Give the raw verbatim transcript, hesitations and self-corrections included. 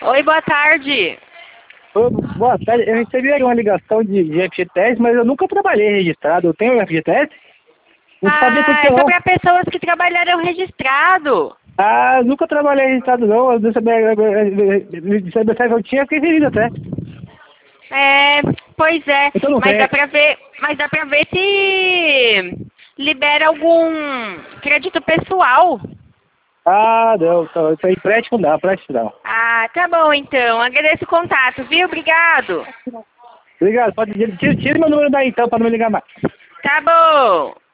Oi, boa tarde. Ô, boa tarde, eu recebi uma ligação de, de F G T S, mas eu nunca trabalhei registrado. Eu tenho F G T S? Não sabia que eu Ah, é tinha só não. para pessoas que trabalharam registrado. Ah, nunca trabalhei registrado não. Eu não sabia, sabia que eu tinha, fiquei feliz até. É, pois é, Então não mas tem. dá pra ver, mas dá pra ver se libera algum crédito pessoal. Ah, não, então, isso aí empréstimo não, empréstimo não. Ah, tá bom então. Agradeço o contato, viu? Obrigado. Obrigado, pode, tira, tira meu número daí então, pra não me ligar mais. Tá bom.